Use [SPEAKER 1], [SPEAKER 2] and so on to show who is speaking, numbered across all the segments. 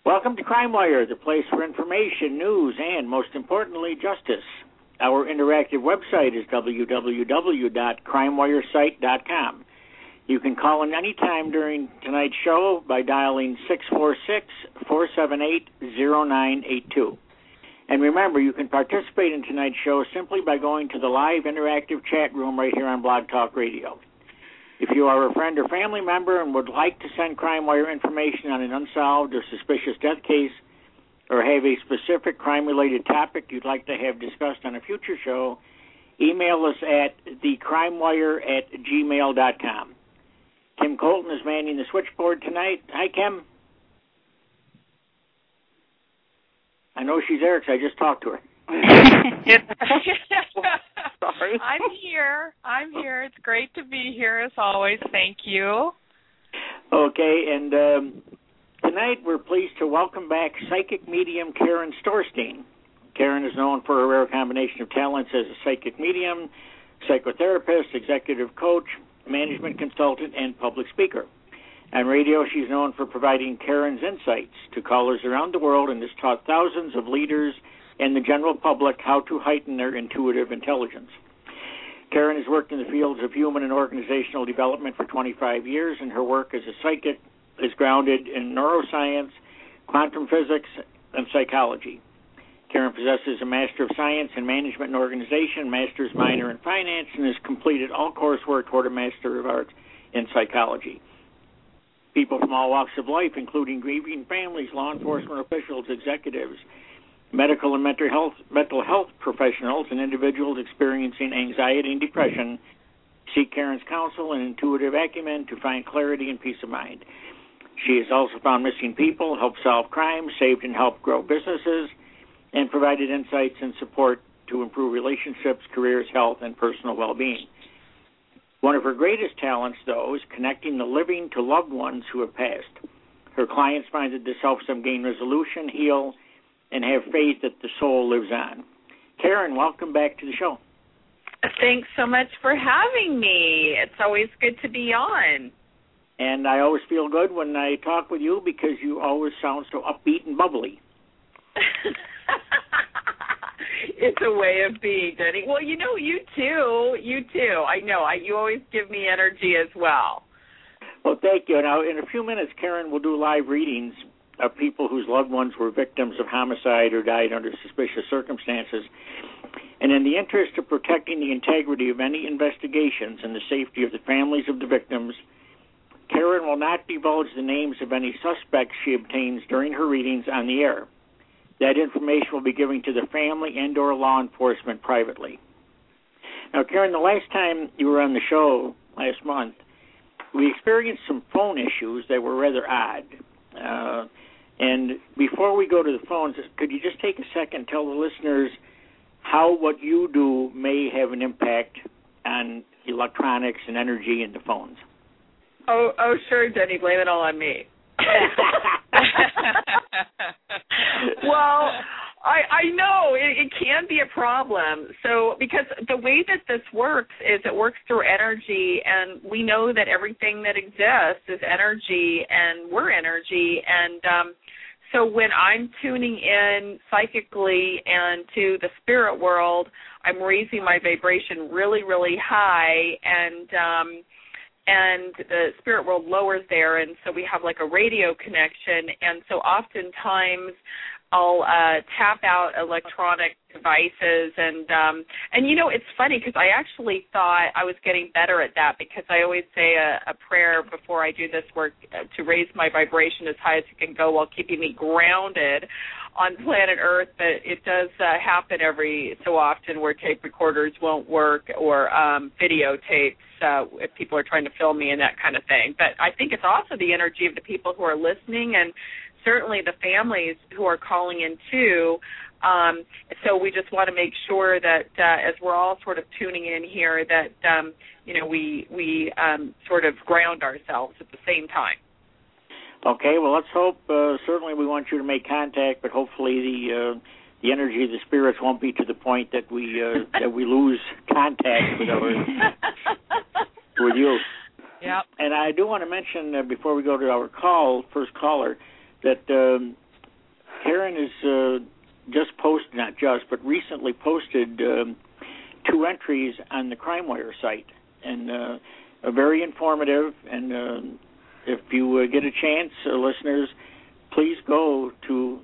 [SPEAKER 1] Welcome to Crime Wire, the place for information, news, and, most importantly, justice. Our interactive website is www.crimewiresite.com. You can call in any time during tonight's show by dialing 646-478-0982. And remember, you can participate in tonight's show simply by going to the live interactive chat room right here on Blog Talk Radio. If you are a friend or family member and would like to send Crime Wire information on an unsolved or suspicious death case, or have a specific crime-related topic you'd like to have discussed on a future show, email us at thecrimewire@gmail.com. Kim Colton is manning the switchboard tonight. Hi, Kim. I know she's there because I just talked to her.
[SPEAKER 2] Sorry. I'm here. It's great to be here as always. Thank you.
[SPEAKER 1] Okay, and tonight we're pleased to welcome back psychic medium Karen Storstein. Karen is known for a rare combination of talents as a psychic medium, psychotherapist, executive coach, management consultant, and public speaker. On radio, she's known for providing Karen's insights to callers around the world and has taught thousands of leaders and the general public how to heighten their intuitive intelligence. Karen has worked in the fields of human and organizational development for 25 years, and her work as a psychic is grounded in neuroscience, quantum physics, and psychology. Karen possesses a Master of Science in Management and Organization, Master's Minor in Finance, and has completed all coursework toward a Master of Arts in Psychology. People from all walks of life, including grieving families, law enforcement officials, executives, medical and mental health professionals, and individuals experiencing anxiety and depression, seek Karen's counsel and intuitive acumen to find clarity and peace of mind. She has also found missing people, helped solve crimes, saved and helped grow businesses, and provided insights and support to improve relationships, careers, health, and personal well-being. One of her greatest talents, though, is connecting the living to loved ones who have passed. Her clients find that this helps them gain resolution, heal, and have faith that the soul lives on. Karen, welcome back to the show.
[SPEAKER 2] Thanks so much for having me. It's always good to be on.
[SPEAKER 1] And I always feel good when I talk with you because you always sound so upbeat and bubbly.
[SPEAKER 2] It's a way of being, Denny. Well, you too. I know. You always give me energy as well.
[SPEAKER 1] Well, thank you. Now, in a few minutes, Karen will do live readings of people whose loved ones were victims of homicide or died under suspicious circumstances. And in the interest of protecting the integrity of any investigations and the safety of the families of the victims, Karen will not divulge the names of any suspects she obtains during her readings on the air. That information will be given to the family and or law enforcement privately. Now, Karen, the last time you were on the show last month, we experienced some phone issues that were rather odd. And before we go to the phones, could you just take a second and tell the listeners how what you do may have an impact on electronics and energy in the phones?
[SPEAKER 2] Oh, sure, Denny. Blame it all on me. Well, I know it can be a problem. So because the way that this works is it works through energy, and we know that everything that exists is energy, and we're energy. And so when I'm tuning in psychically and to the spirit world, I'm raising my vibration really, really high, and the spirit world lowers there, and so we have like a radio connection, and so oftentimes I'll tap out electronic devices, and it's funny because I actually thought I was getting better at that because I always say a prayer before I do this work to raise my vibration as high as it can go while keeping me grounded on planet Earth, but it does happen every so often where tape recorders won't work or videotapes if people are trying to film me and that kind of thing. But I think it's also the energy of the people who are listening and certainly the families who are calling in too. So we just want to make sure that as we're all sort of tuning in here that, we sort of ground ourselves at the same time.
[SPEAKER 1] Okay, well, let's hope. Certainly, we want you to make contact, but hopefully the energy of the spirits won't be to the point that we lose contact with you.
[SPEAKER 2] Yep.
[SPEAKER 1] And I do want to mention before we go to our first caller, that Karen has just posted, not just, but recently posted 2 entries on the CrimeWire site, and very informative. And if you get a chance, listeners, please go to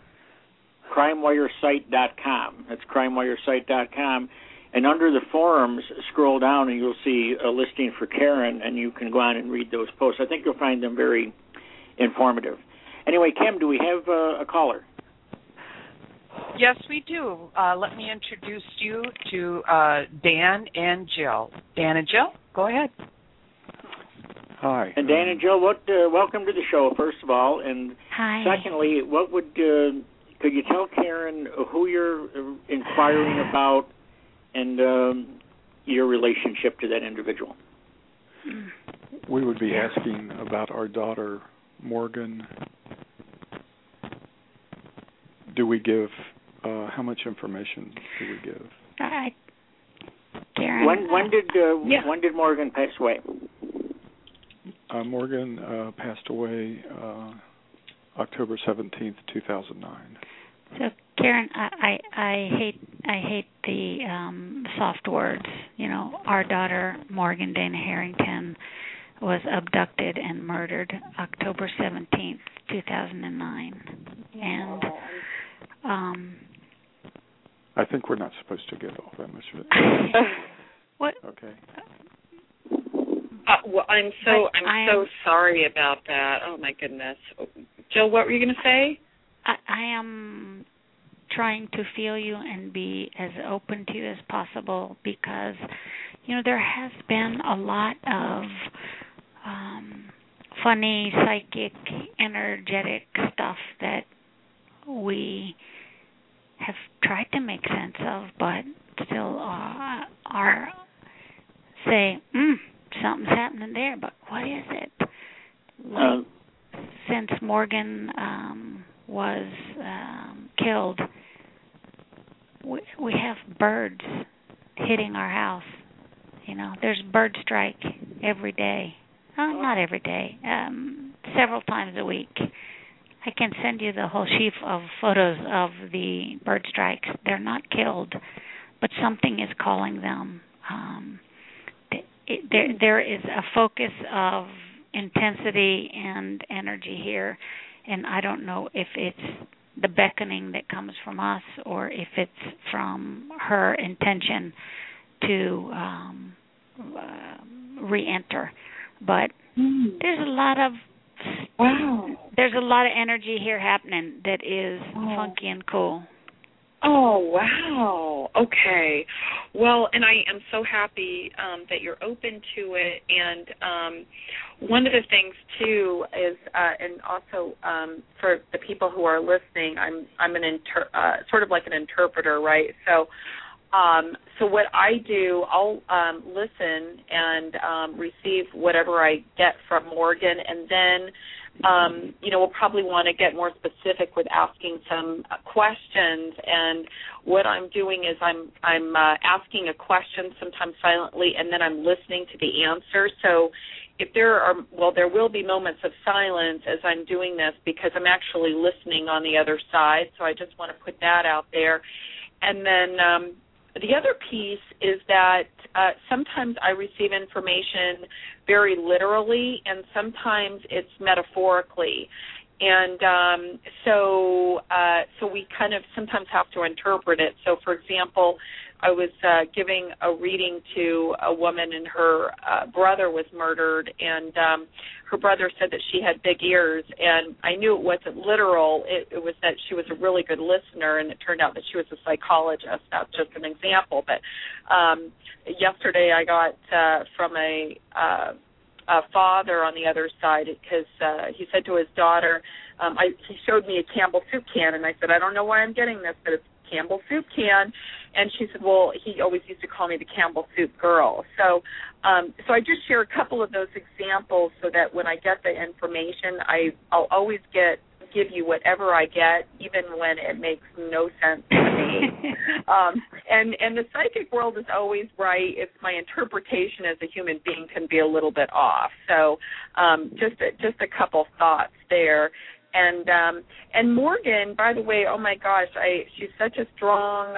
[SPEAKER 1] crimewiresite.com. That's crimewiresite.com. And under the forums, scroll down and you'll see a listing for Karen, and you can go on and read those posts. I think you'll find them very informative. Anyway, Kim, do we have a caller?
[SPEAKER 3] Yes, we do. Let me introduce you to Dan and Jill. Dan and Jill, go ahead.
[SPEAKER 4] Hi.
[SPEAKER 1] And Dan and Jill, welcome to the show, first of all. And
[SPEAKER 5] hi.
[SPEAKER 1] Secondly, could you tell Karen who you're inquiring about and your relationship to that individual?
[SPEAKER 4] We would be asking about our daughter, Morgan. Do we give, how much information do we give?
[SPEAKER 5] Karen.
[SPEAKER 1] When did Morgan pass away?
[SPEAKER 4] Morgan passed away October 17th, 2009.
[SPEAKER 5] So Karen, I hate the soft words. You know, our daughter Morgan Dana Harrington was abducted and murdered October 17th, 2009, and
[SPEAKER 4] I think we're not supposed to give all that much of it.
[SPEAKER 5] What?
[SPEAKER 4] Okay.
[SPEAKER 2] Well, I'm so sorry about that. Oh my goodness, Jill, what were you going to say?
[SPEAKER 5] I am trying to feel you and be as open to you as possible because, you know, there has been a lot of funny, psychic, energetic stuff that we have tried to make sense of, but still are say, something's happening there, but what is it? Since Morgan was killed, we have birds hitting our house. You know, there's bird strike every day. Not every day, several times a week. I can send you the whole sheaf of photos of the bird strikes. They're not killed, but something is calling them. There is a focus of intensity and energy here, and I don't know if it's the beckoning that comes from us or if it's from her intention to re-enter. But there's a lot of there's a lot of energy here happening that is funky and cool.
[SPEAKER 2] Oh, wow. Okay. Well, and I am so happy that you're open to it. And one of the things, too, is, and also for the people who are listening, I'm an sort of like an interpreter, right? So what I do, I'll listen and receive whatever I get from Morgan, and then we'll probably want to get more specific with asking some questions. And what I'm doing is I'm asking a question, sometimes silently, and then I'm listening to the answer. So if there will be moments of silence as I'm doing this because I'm actually listening on the other side. So I just want to put that out there. And then the other piece is that sometimes I receive information very literally, and sometimes it's metaphorically. And so we kind of sometimes have to interpret it. So, for example, I was giving a reading to a woman, and her brother was murdered, and her brother said that she had big ears, and I knew it wasn't literal. It was that she was a really good listener, and it turned out that she was a psychologist. That's just an example. But yesterday I got from a father on the other side, because he said to his daughter, he showed me a Campbell soup can, and I said, I don't know why I'm getting this, but it's Campbell soup can. And she said, well, he always used to call me the Campbell soup girl. So I just share a couple of those examples so that when I get the information, I'll always give you whatever I get, even when it makes no sense to me. And the psychic world is always right. It's my interpretation as a human being can be a little bit off. So just a couple thoughts there. And Morgan, by the way, oh my gosh, she's such a strong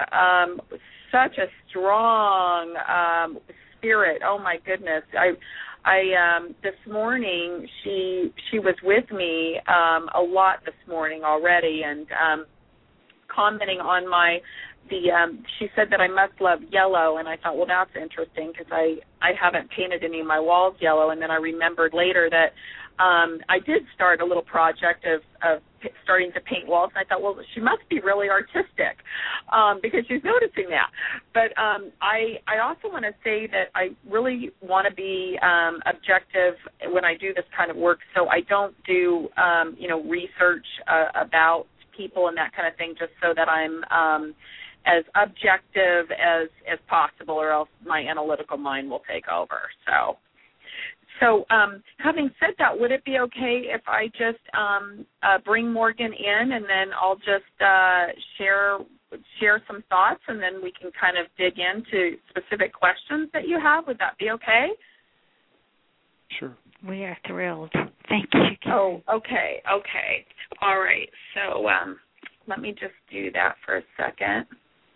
[SPEAKER 2] spirit. Oh my goodness. I this morning she was with me a lot this morning already, and commenting on she said that I must love yellow, and I thought, well, that's interesting because I haven't painted any of my walls yellow, and then I remembered later that I did start a little project of starting to paint walls, and I thought, well, she must be really artistic because she's noticing that. But I also want to say that I really want to be objective when I do this kind of work, so I don't do research about people and that kind of thing, just so that I'm as objective as possible, or else my analytical mind will take over. So having said that, would it be okay if I just bring Morgan in, and then I'll just share some thoughts, and then we can kind of dig into specific questions that you have? Would that be okay?
[SPEAKER 4] Sure.
[SPEAKER 5] We are thrilled. Thank you.
[SPEAKER 2] Oh, okay. All right. So let me just do that for a second.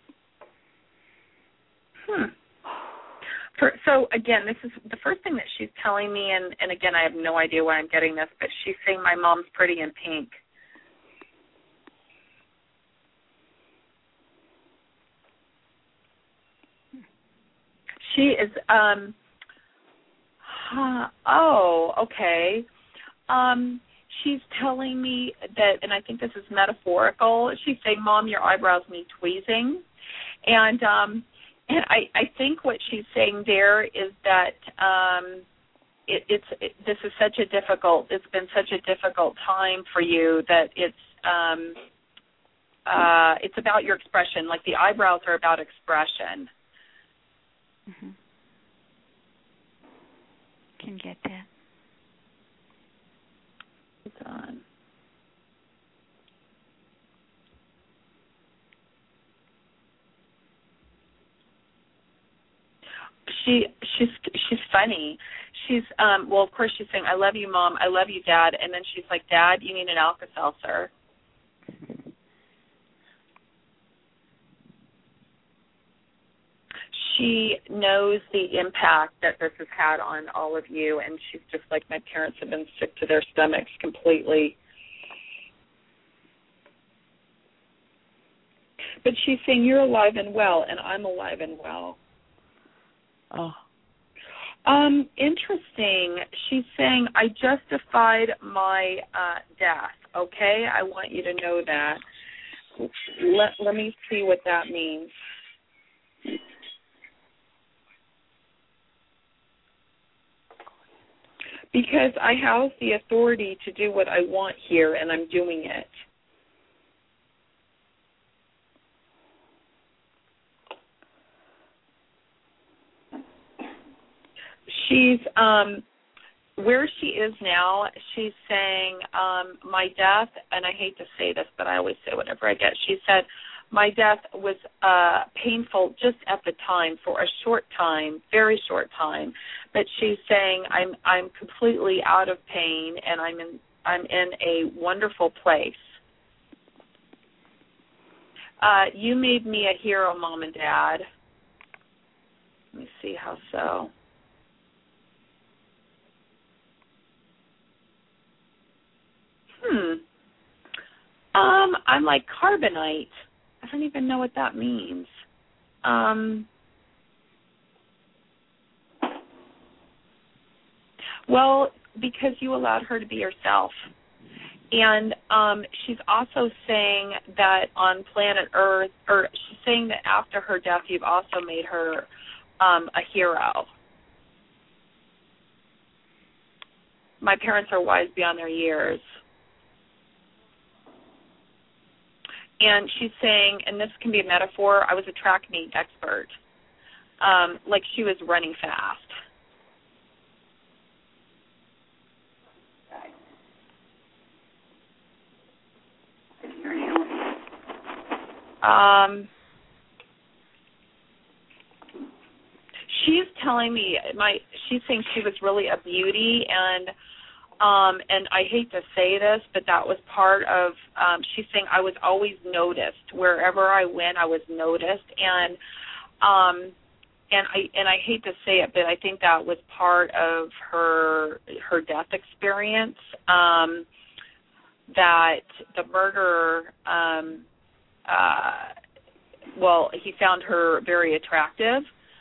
[SPEAKER 2] So, again, this is the first thing that she's telling me, and again, I have no idea why I'm getting this, but she's saying my mom's pretty in pink. She is, okay. She's telling me that, and I think this is metaphorical, she's saying, Mom, your eyebrows need tweezing. And I think what she's saying there is that this is it's been such a difficult time for you that it's about your expression. Like the eyebrows are about expression.
[SPEAKER 5] Mm-hmm. Can get that.
[SPEAKER 2] Hold on. She's funny. She's well, of course she's saying, I love you, Mom, I love you, Dad, and then she's like, Dad, you need an Alka-Seltzer. She knows the impact that this has had on all of you, and she's just like, my parents have been sick to their stomachs completely. But she's saying, you're alive and well, and I'm alive and well. Oh. Interesting. She's saying, I justified my death, okay? I want you to know that. Let me see what that means. Because I have the authority to do what I want here, and I'm doing it. She's, where she is now, she's saying, my death, and I hate to say this, but I always say whatever I get, she said, my death was painful just at the time, for a short time, very short time, but she's saying, I'm completely out of pain, and I'm in a wonderful place. You made me a hero, Mom and Dad. Let me see how so. I'm like carbonite. I don't even know what that means. Well, because you allowed her to be herself. And she's also saying that on planet Earth, or she's saying that after her death, you've also made her a hero. My parents are wise beyond their years. And she's saying, and this can be a metaphor, I was a track meet expert. Like she was running fast. She's telling me, she's saying she was really a beauty, and and I hate to say this, but that was part of, she's saying I was always noticed. Wherever I went, I was noticed. And I hate to say it, but I think that was part of her death experience, that the murderer, he found her very attractive.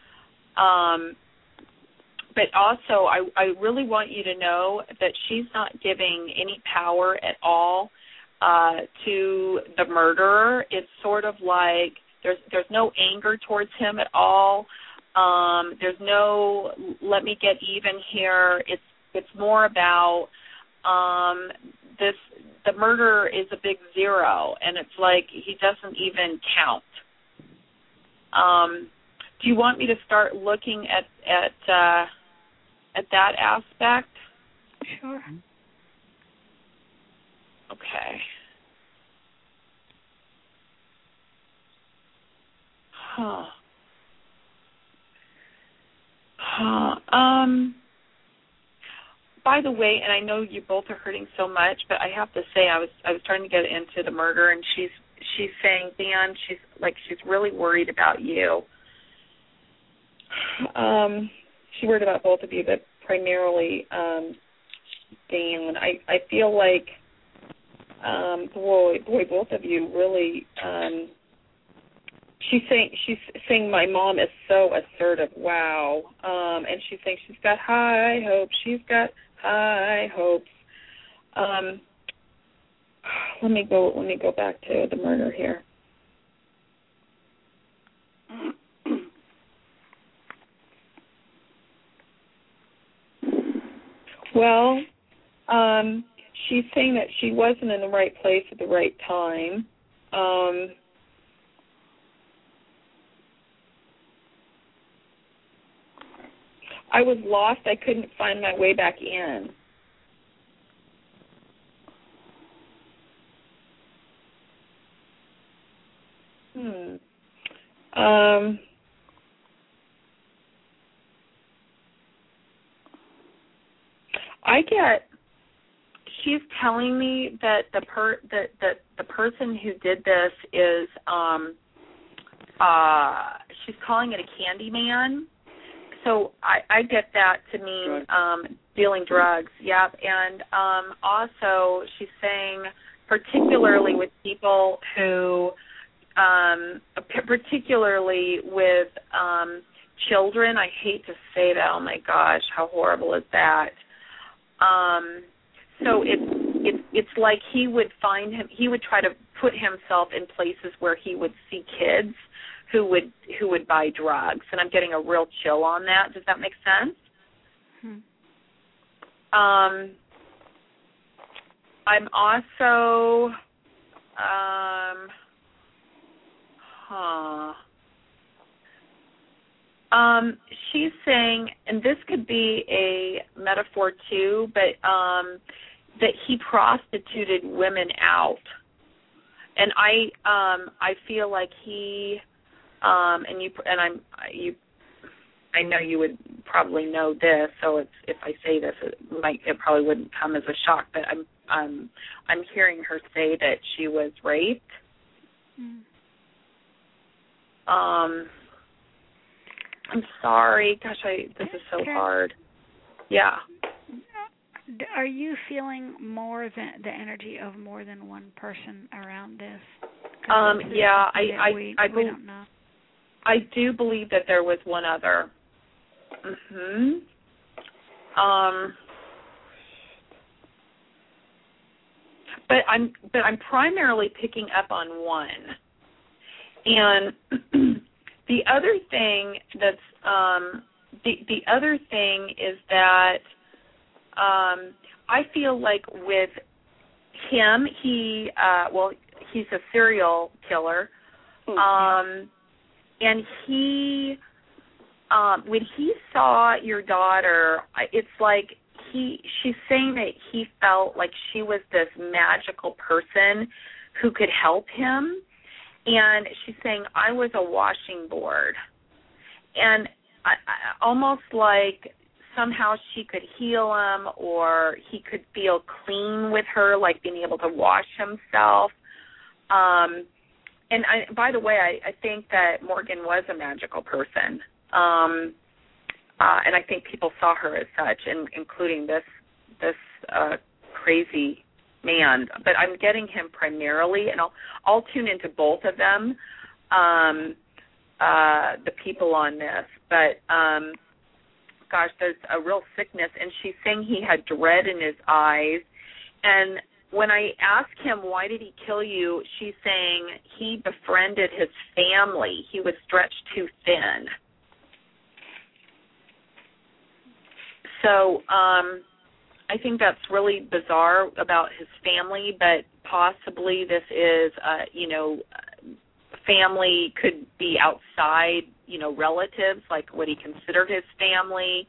[SPEAKER 2] But also, I really want you to know that she's not giving any power at all to the murderer. It's sort of like there's no anger towards him at all. There's no let me get even here. It's more about the murderer is a big zero, and it's like he doesn't even count. Do you want me to start looking at that aspect?
[SPEAKER 5] Sure.
[SPEAKER 2] Okay. By the way, and I know you both are hurting so much, but I have to say I was trying to get into the murder, and she's saying, Dan, she's really worried about you. She worried about both of you, but primarily Dan. I feel like boy, both of you really. She's saying my mom is so assertive. Wow. And she's saying she's got high hopes. She's got high hopes. Let me go back to the murder here. Well, she's saying that she wasn't in the right place at the right time. I was lost. I couldn't find my way back in. She's telling me that the person who did this is she's calling it a candy man. So I get that to mean dealing drugs. Yep. And also she's saying particularly with people who particularly with children. I hate to say that. Oh my gosh, how horrible is that? So it's like he would try to put himself in places where he would see kids who would buy drugs, and I'm getting a real chill on that. Does that make sense? I'm also she's saying, and this could be a metaphor too, but that he prostituted women out, and I feel like he I know you would probably know this, so if I say this, it probably wouldn't come as a shock, but I'm hearing her say that she was raped. I'm sorry. Gosh, this is so hard. Yeah.
[SPEAKER 5] Are you feeling more than the energy of more than one person around this?
[SPEAKER 2] Yeah,
[SPEAKER 5] we don't know.
[SPEAKER 2] I do believe that there was one other. But I'm primarily picking up on one. And the other thing that's the other thing is that I feel like with him, he's a serial killer, and he when he saw your daughter, it's like she's saying that he felt like she was this magical person who could help him. And she's saying, I was a washing board. And I almost like somehow she could heal him, or he could feel clean with her, like being able to wash himself. And by the way, I think that Morgan was a magical person. And I think people saw her as such, including this crazy man. But I'm getting him primarily, and I'll tune into both of them, the people on this. But gosh, there's a real sickness, and she's saying he had dread in his eyes. And when I asked him, why did he kill you, she's saying he befriended his family. He was stretched too thin. So I think that's really bizarre about his family, but possibly this is, family could be outside, relatives, like what he considered his family,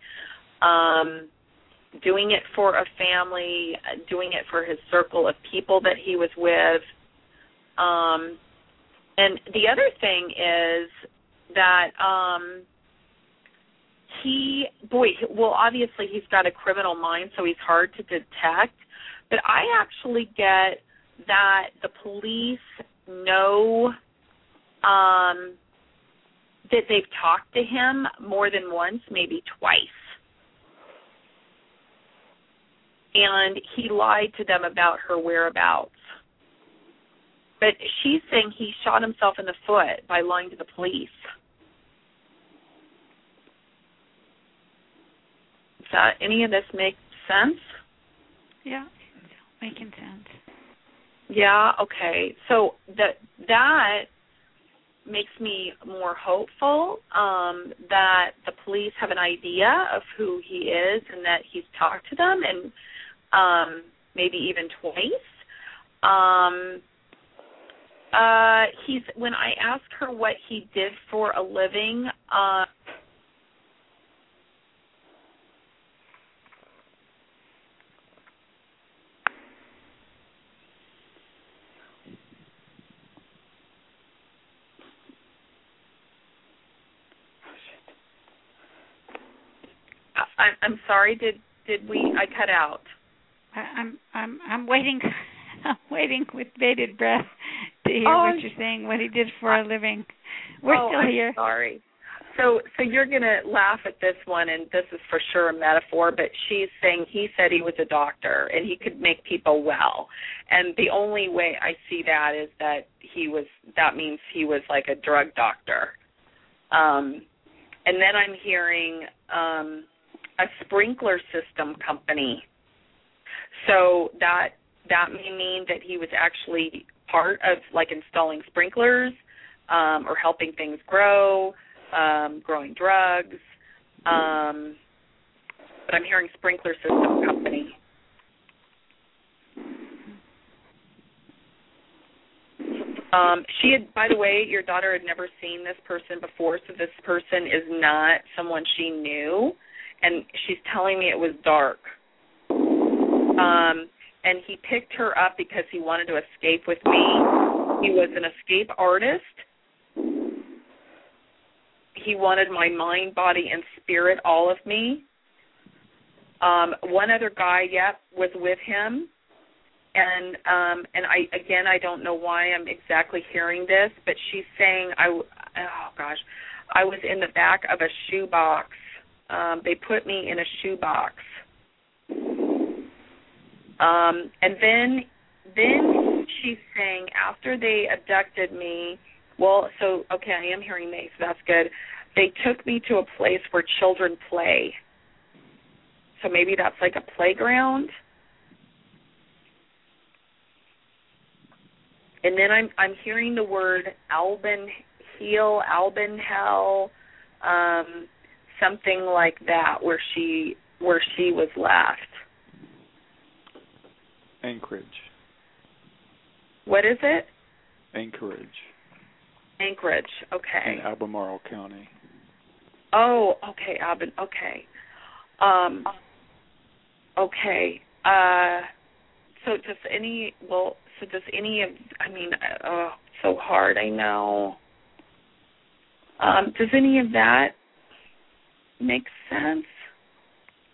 [SPEAKER 2] doing it for a family, doing it for his circle of people that he was with. And the other thing is that obviously he's got a criminal mind, so he's hard to detect. But I actually get that the police know that they've talked to him more than once, maybe twice. And he lied to them about her whereabouts. But she's saying he shot himself in the foot by lying to the police. Does any of this make sense?
[SPEAKER 5] Yeah, making sense.
[SPEAKER 2] Yeah, okay. So that makes me more hopeful that the police have an idea of who he is and that he's talked to them, and maybe even twice. When I asked her what he did for a living, I'm sorry. Did we? I cut out.
[SPEAKER 5] I'm waiting. I'm waiting with bated breath to hear what you're saying. What he did for a living. We're still here.
[SPEAKER 2] I'm sorry. So you're gonna laugh at this one, and this is for sure a metaphor. But she's saying he said he was a doctor and he could make people well. And the only way I see that is that that means he was like a drug doctor. And then I'm hearing a sprinkler system company. So that may mean that he was actually part of like installing sprinklers or helping things grow, growing drugs. But I'm hearing sprinkler system company. She had, by the way, your daughter had never seen this person before, so this person is not someone she knew, and she's telling me it was dark. And he picked her up because he wanted to escape with me. He was an escape artist. He wanted my mind, body, and spirit, all of me. One other guy, was with him. And I don't know why I'm exactly hearing this, but she's saying I was in the back of a shoebox. They put me in a shoebox. And then she's saying after they abducted me, I am hearing they, so that's good. They took me to a place where children play. So maybe that's like a playground. And then I'm hearing the word Albanhel, something like that, where she was left.
[SPEAKER 4] Anchorage.
[SPEAKER 2] What is it?
[SPEAKER 4] Anchorage,
[SPEAKER 2] okay.
[SPEAKER 4] In Albemarle County.
[SPEAKER 2] Oh, okay, okay. Okay. Does any of, so hard, I know. Does any of that make sense?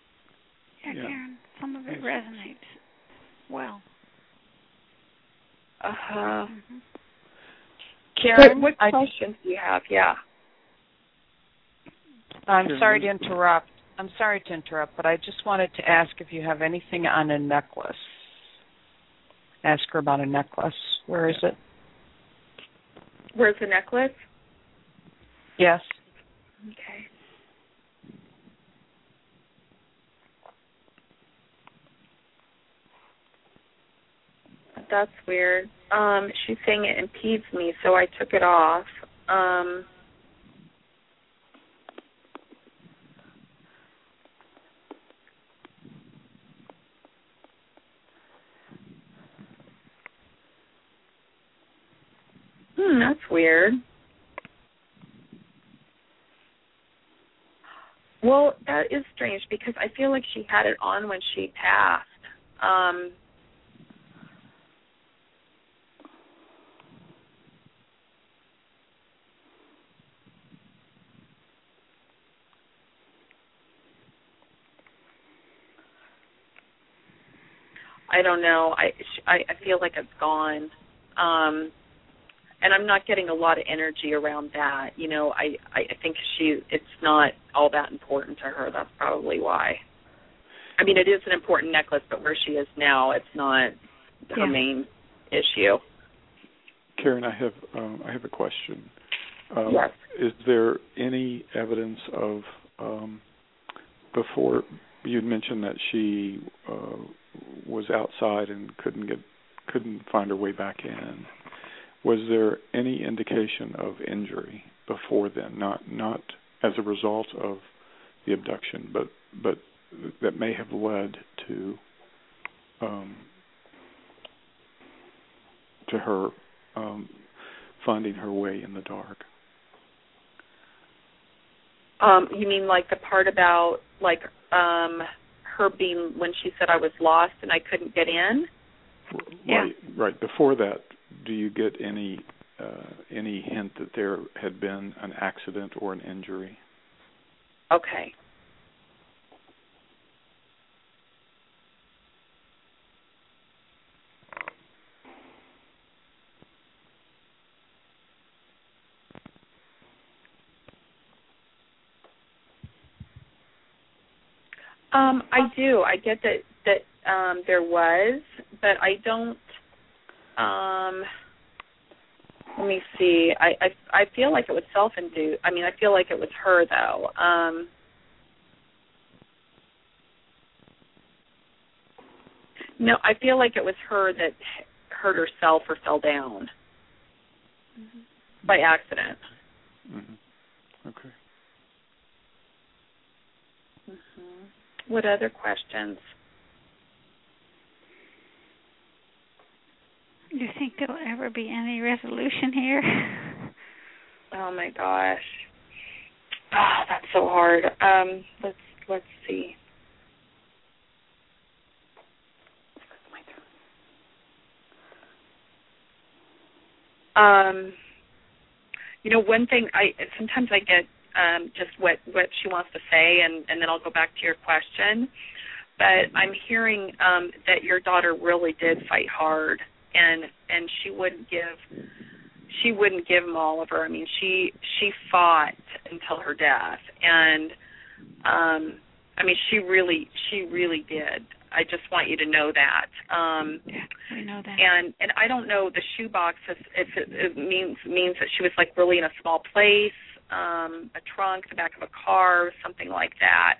[SPEAKER 5] Yeah, Karen, some of it resonates well.
[SPEAKER 2] Uh-huh.
[SPEAKER 5] Mm-hmm.
[SPEAKER 2] Karen, what questions do you have? Yeah.
[SPEAKER 3] I'm sorry to interrupt, but I just wanted to ask if you have anything on a necklace. Ask her about a necklace. Where is it?
[SPEAKER 2] Where's the necklace?
[SPEAKER 3] Yes.
[SPEAKER 2] Okay. That's weird. She's saying it impedes me, so I took it off. That's weird. Well, that is strange because I feel like she had it on when she passed. I don't know. I feel like it's gone. And I'm not getting a lot of energy around that. You know, I think it's not all that important to her. That's probably why. I mean, it is an important necklace, but where she is now, it's not her main issue.
[SPEAKER 4] Karen, I have a question.
[SPEAKER 2] Yes.
[SPEAKER 4] Is there any evidence of before you'd mentioned that she was outside and couldn't find her way back in? Was there any indication of injury before then, not as a result of the abduction, but that may have led to her finding her way in the dark?
[SPEAKER 2] You mean like the part about like her being when she said I was lost and I couldn't get in?
[SPEAKER 4] Right. Before that, do you get any hint that there had been an accident or an injury?
[SPEAKER 2] Okay. I do. I get that there was, but I don't. Let me see. I feel like it was self-induced. I mean, I feel like it was her though. No, I feel like it was her that hurt herself or fell down by accident.
[SPEAKER 4] Mm-hmm. Okay.
[SPEAKER 2] What other questions?
[SPEAKER 5] Do you think there'll ever be any resolution here?
[SPEAKER 2] Oh my gosh. That's so hard. Let's see. You know, one thing sometimes I get just what she wants to say, and then I'll go back to your question. But I'm hearing that your daughter really did fight hard, and she wouldn't give them all of her. I mean, she fought until her death, and I mean, she really did. I just want you to know that.
[SPEAKER 5] We know that.
[SPEAKER 2] And I don't know the shoebox if it means that she was like really in a small place, a trunk, the back of a car, something like that.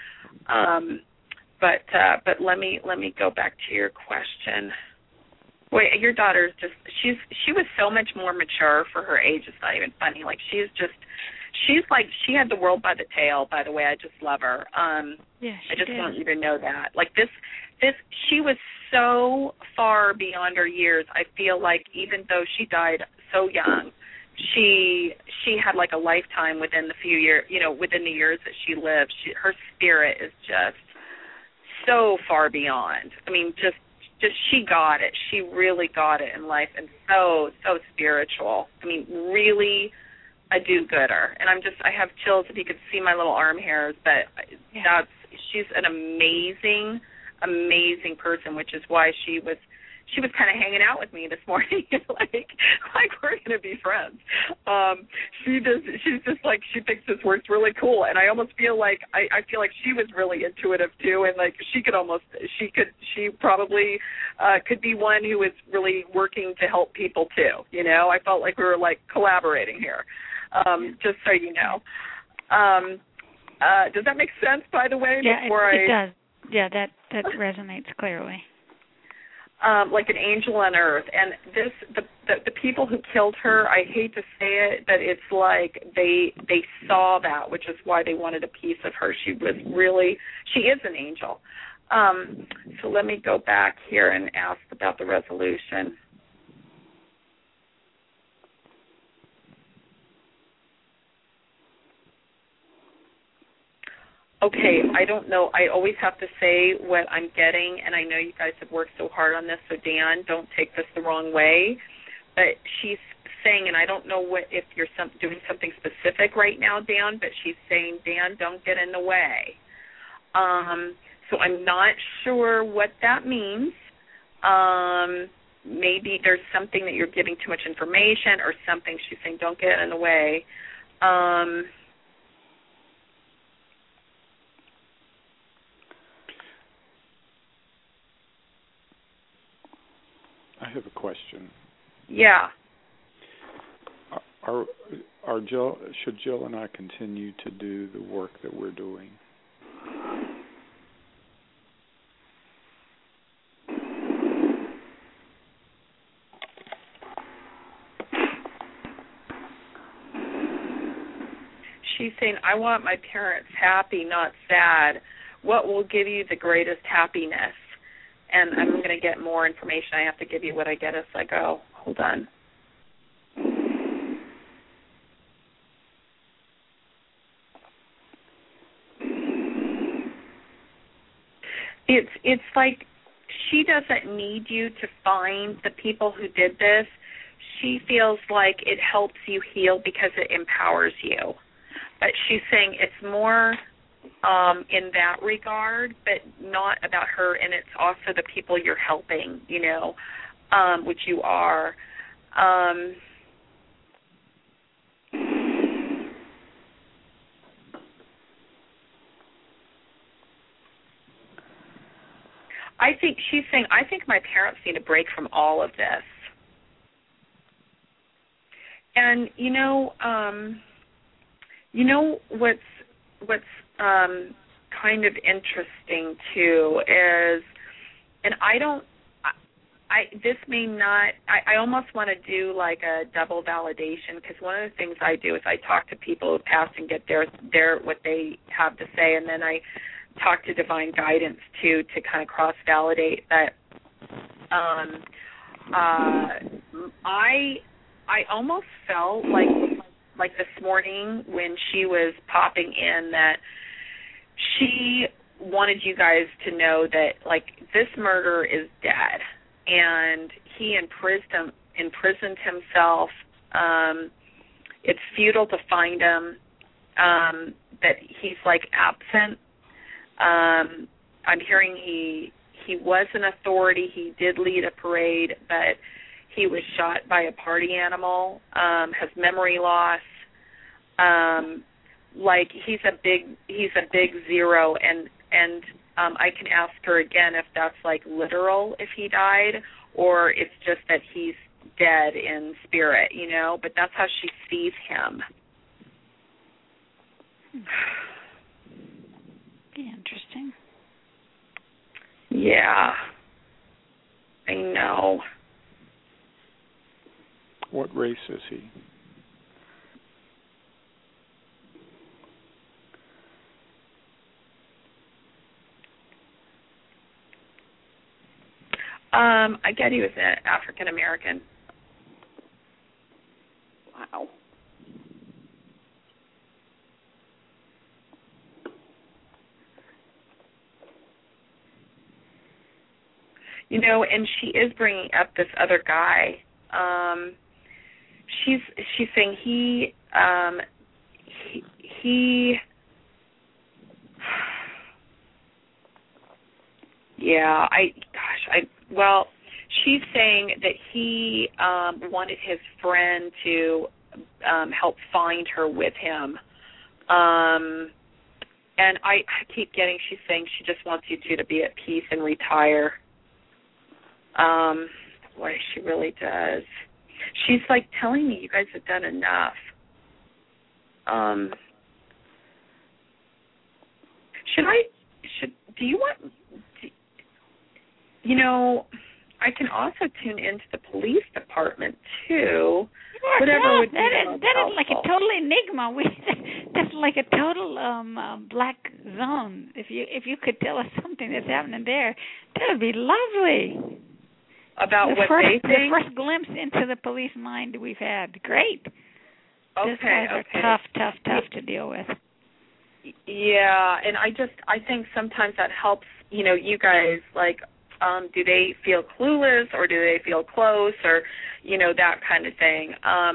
[SPEAKER 2] But let me go back to your question. Wait, your daughter's just she was so much more mature for her age. It's not even funny. Like she's like she had the world by the tail. By the way, I just love her. I just want you to know that. Like this, she was so far beyond her years. I feel like even though she died so young, she had like a lifetime within the few years. You know, within the years that she lived. Her spirit is just so far beyond. I mean, just she got it. She really got it in life, and so spiritual. I mean, really a do-gooder. And I have chills if you could see my little arm hairs, but she's an amazing person, which is why she was kind of hanging out with me this morning, like we're gonna be friends. She's just like, she thinks this works really cool, and I almost feel like I feel like she was really intuitive too, and like she probably could be one who is really working to help people too. You know, I felt like we were like collaborating here. Just so you know. Does that make sense, by the way?
[SPEAKER 5] Yeah, it does. Yeah, that resonates clearly.
[SPEAKER 2] Like an angel on earth. And the people who killed her, I hate to say it, but it's like they saw that, which is why they wanted a piece of her. She is an angel. So let me go back here and ask about the resolution. Okay, I don't know. I always have to say what I'm getting, and I know you guys have worked so hard on this, so Dan, don't take this the wrong way. But she's saying, and I don't know if you're doing something specific right now, Dan, but she's saying, Dan, don't get in the way. So I'm not sure what that means. Maybe there's something that you're giving too much information or something. She's saying, don't get in the way.
[SPEAKER 4] I have a question.
[SPEAKER 2] Yeah.
[SPEAKER 4] Should Jill and I continue to do the work that we're doing?
[SPEAKER 2] She's saying, I want my parents happy, not sad. What will give you the greatest happiness? And I'm going to get more information. I have to give you what I get as I go. Hold on. It's like she doesn't need you to find the people who did this. She feels like it helps you heal because it empowers you. But she's saying it's more in that regard, but not about her, and it's also the people you're helping, you know, which you are. I think she's saying, I think my parents need a break from all of this. And you know what's kind of interesting too is, and I almost want to do like a double validation, because one of the things I do is I talk to people who passed and get their what they have to say, and then I talk to divine guidance too to kind of cross validate that. I almost felt like this morning when she was popping in that she wanted you guys to know that, like, this murderer is dead, and he imprisoned himself. It's futile to find him, that he's, like, absent. I'm hearing he was an authority. He did lead a parade, but he was shot by a party animal, has memory loss. Like he's a big zero, and I can ask her again if that's like literal, if he died, or it's just that he's dead in spirit, you know. But that's how she sees him.
[SPEAKER 5] Interesting.
[SPEAKER 2] Yeah, I know.
[SPEAKER 4] What race is he?
[SPEAKER 2] I get he was an African American. Wow. You know, and she is bringing up this other guy. She's saying Well, she's saying that he wanted his friend to help find her with him. And I keep getting, she's saying she just wants you two to be at peace and retire. Boy, she really does. She's like telling me you guys have done enough. Do you want, I can also tune into the police department too. Whatever would be
[SPEAKER 5] that is like a total enigma. That's like a total black zone. If you could tell us something that's happening there, that would be lovely.
[SPEAKER 2] About what they think?
[SPEAKER 5] The first glimpse into the police mind we've had. Great. These guys are tough to deal with.
[SPEAKER 2] Yeah, and I think sometimes that helps, you guys, like, do they feel clueless or do they feel close or, that kind of thing.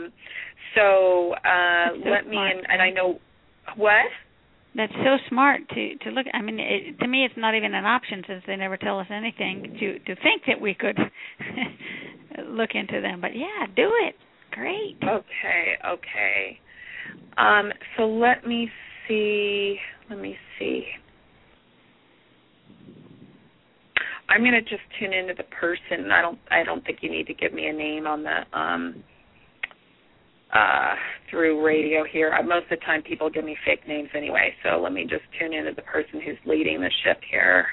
[SPEAKER 2] Let me, and I know, what?
[SPEAKER 5] That's so smart to look. I mean, to me, it's not even an option since they never tell us anything to think that we could look into them. But yeah, do it. Great.
[SPEAKER 2] Okay. So let me see. I'm going to just tune into the person. I don't think you need to give me a name on the through radio here. Most of the time people give me fake names anyway, so let me just tune into the person who's leading the ship here.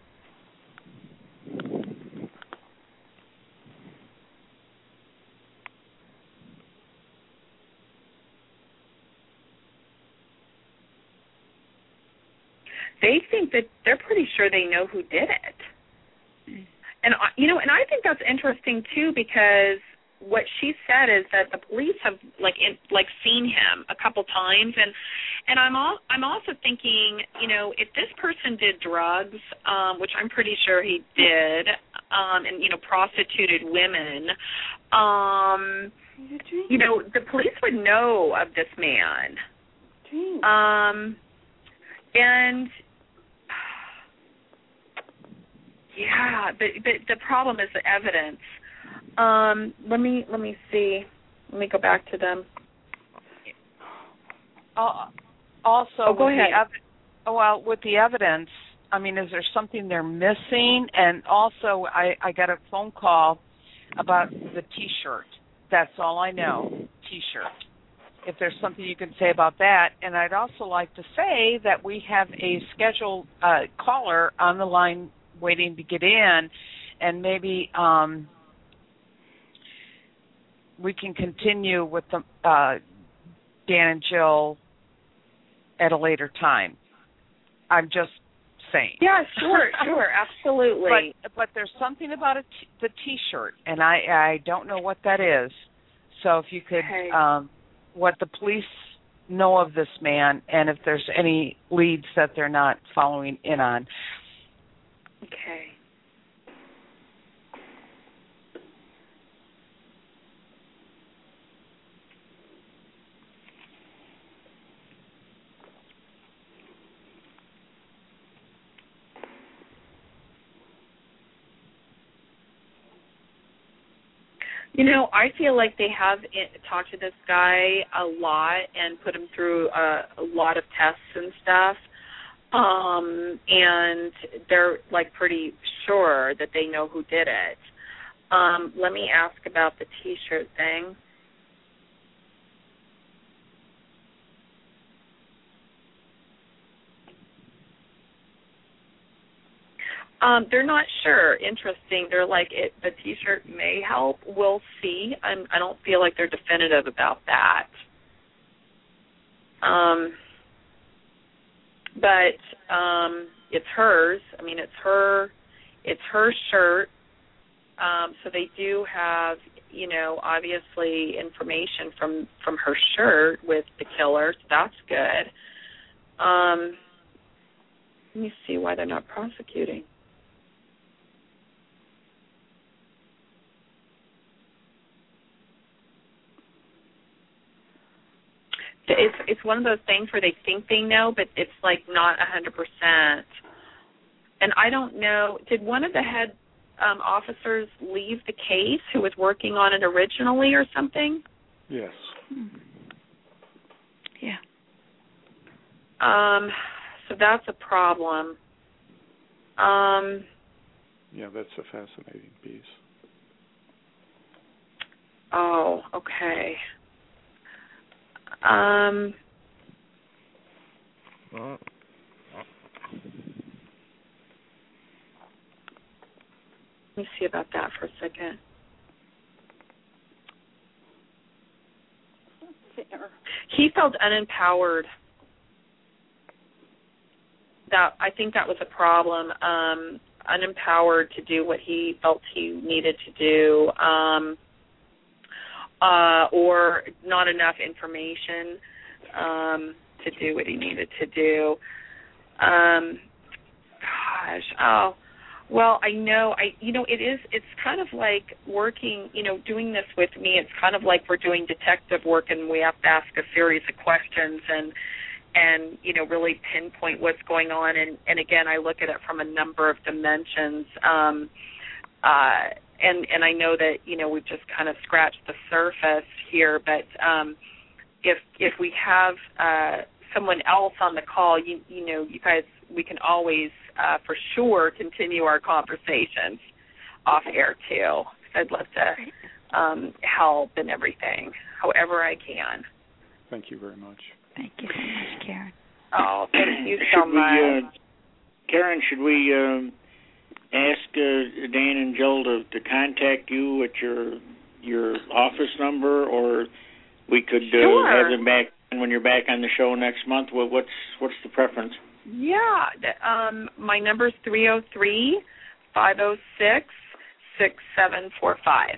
[SPEAKER 2] They think that they're pretty sure they know who did it. And and I think that's interesting too, because what she said is that the police have seen him a couple times, and I'm also thinking, if this person did drugs, which I'm pretty sure he did, and prostituted women, the police would know of this man. And yeah, but the problem is the evidence. Let me see. Let me go back to them.
[SPEAKER 3] Also,
[SPEAKER 2] go ahead.
[SPEAKER 3] With the evidence, I mean, is there something they're missing? And also, I got a phone call about the T-shirt. That's all I know, T-shirt. If there's something you can say about that. And I'd also like to say that we have a scheduled caller on the line waiting to get in, and maybe we can continue with the Dan and Jill at a later time. I'm just saying.
[SPEAKER 2] Yeah, sure, absolutely.
[SPEAKER 3] But there's something about the T-shirt, and I don't know what that is. So if you could, what the police know of this man, and if there's any leads that they're not following in on.
[SPEAKER 2] Okay. I feel like they have talked to this guy a lot and put him through a lot of tests and stuff. And they're pretty sure that they know who did it. Let me ask about the T-shirt thing. They're not sure. Interesting. They're like, the T-shirt may help. We'll see. I don't feel like they're definitive about that. But it's hers. I mean, it's her shirt. So they do have, obviously information from her shirt with the killer. So that's good. Let me see why they're not prosecuting. It's one of those things where they think they know, but it's not 100%. And I don't know, did one of the head officers leave the case who was working on it originally or something?
[SPEAKER 4] Yes.
[SPEAKER 5] Yeah.
[SPEAKER 2] So that's a problem.
[SPEAKER 4] Yeah, that's a fascinating piece.
[SPEAKER 2] Oh, okay. Let me see about that for a second. He felt unempowered. I think that was a problem. Unempowered to do what he felt he needed to do, or not enough information to do what he needed to do. Well, I know, it's kind of like working, doing this with me, it's kind of like we're doing detective work and we have to ask a series of questions and really pinpoint what's going on. And again, I look at it from a number of dimensions. And I know that, we've just kind of scratched the surface here, but if we have someone else on the call, you guys, we can always for sure continue our conversations off air too. I'd love to help and everything, however I can.
[SPEAKER 4] Thank you very much.
[SPEAKER 5] Thank you so much, Karen.
[SPEAKER 2] Oh, thank you so much.
[SPEAKER 1] Karen, should we ask Dan and Jill to contact you at your office number, or we could have them back when you're back on the show next month? What's the preference?
[SPEAKER 2] Yeah, my number is 303-506-6745.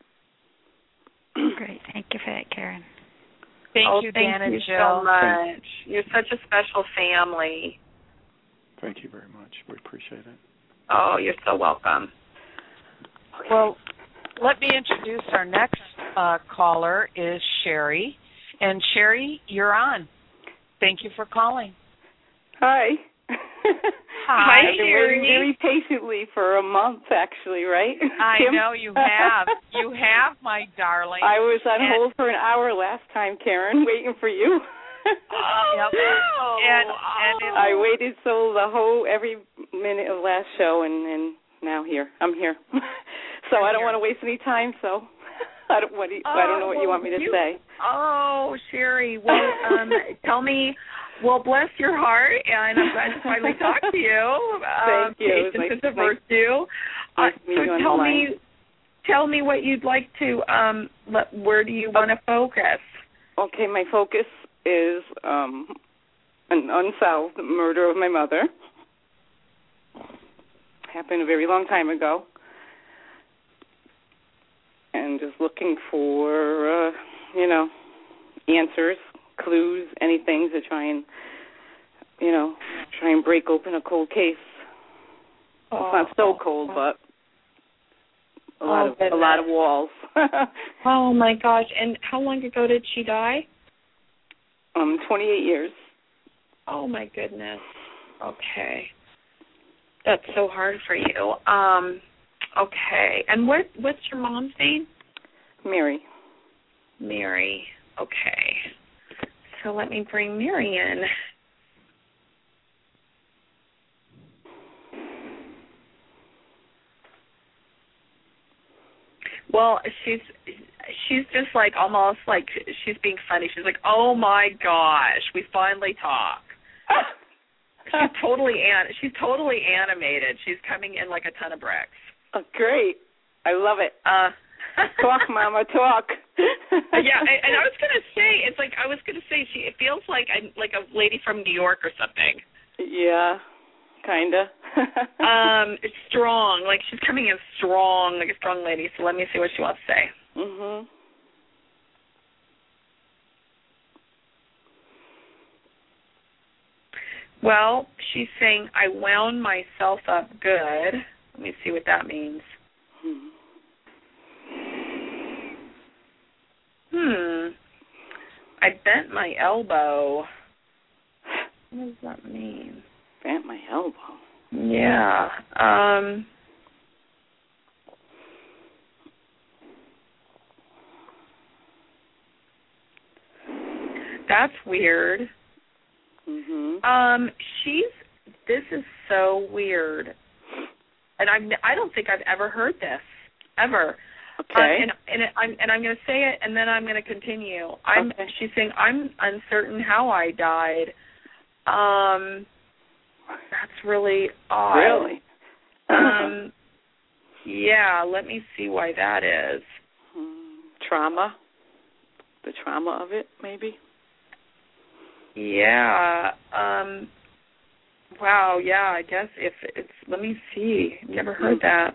[SPEAKER 5] Great. Thank you for that, Karen.
[SPEAKER 3] Thank you, Dan and Jill.
[SPEAKER 2] So much. You're such a special family.
[SPEAKER 4] Thank you very much. We appreciate it.
[SPEAKER 2] Oh, you're so welcome.
[SPEAKER 3] Well, let me introduce our next caller is Sherry. And Sherry, you're on. Thank you for calling.
[SPEAKER 6] Hi.
[SPEAKER 2] Hi,
[SPEAKER 6] I've been
[SPEAKER 2] Sherry.
[SPEAKER 6] waiting very patiently for a month, actually, right?
[SPEAKER 3] I
[SPEAKER 6] Kim?
[SPEAKER 3] know you have. You have, my darling.
[SPEAKER 6] I was on hold for an hour last time, Karen, waiting for you.
[SPEAKER 3] Yep. And
[SPEAKER 6] I waited every minute of last show, and now I'm here. So I don't want to waste any time. So I don't know what you want me to say.
[SPEAKER 2] Oh, Sherry. Well, tell me. Well, bless your heart, and I'm glad to finally talk to you.
[SPEAKER 6] Thank you.
[SPEAKER 2] Patience is a virtue. So tell me what you'd like to. Where do you want to focus?
[SPEAKER 6] Okay, my focus is an unsolved murder of my mother. Happened a very long time ago, and just looking for answers, clues, anything to try and break open a cold case. It's not so cold, but a lot of walls.
[SPEAKER 2] Oh my gosh! And how long ago did she die?
[SPEAKER 6] 28 years.
[SPEAKER 2] Oh my goodness. Okay, that's so hard for you. Okay, and what's your mom's name?
[SPEAKER 6] Mary.
[SPEAKER 2] Mary. Okay. So let me bring Mary in. Well, she's just like almost like she's being funny. She's like, "Oh my gosh, we finally talk." She's totally animated. She's coming in like a ton of bricks.
[SPEAKER 6] Oh, great! I love it. Talk, Mama, talk.
[SPEAKER 2] Yeah, and I was gonna say it feels like I'm like a lady from New York or something.
[SPEAKER 6] Yeah, kinda.
[SPEAKER 2] It's strong. Like she's coming in strong, like a strong lady. So let me see what she wants to say.
[SPEAKER 6] Mhm.
[SPEAKER 2] Well, she's saying I wound myself up good. Let me see what that means. I bent my elbow. What does that mean?
[SPEAKER 6] Bent my elbow.
[SPEAKER 2] Yeah. That's weird.
[SPEAKER 6] Mhm.
[SPEAKER 2] This is so weird, and I don't think I've ever heard this ever.
[SPEAKER 6] Okay.
[SPEAKER 2] I'm going to say it, and then I'm going to continue.
[SPEAKER 6] Okay.
[SPEAKER 2] She's saying I'm uncertain how I died. That's really odd.
[SPEAKER 6] Really?
[SPEAKER 2] Yeah. Let me see why that is.
[SPEAKER 6] Trauma. The trauma of it, maybe.
[SPEAKER 2] Yeah. Wow. Yeah. I guess if it's. Let me see. Never heard that.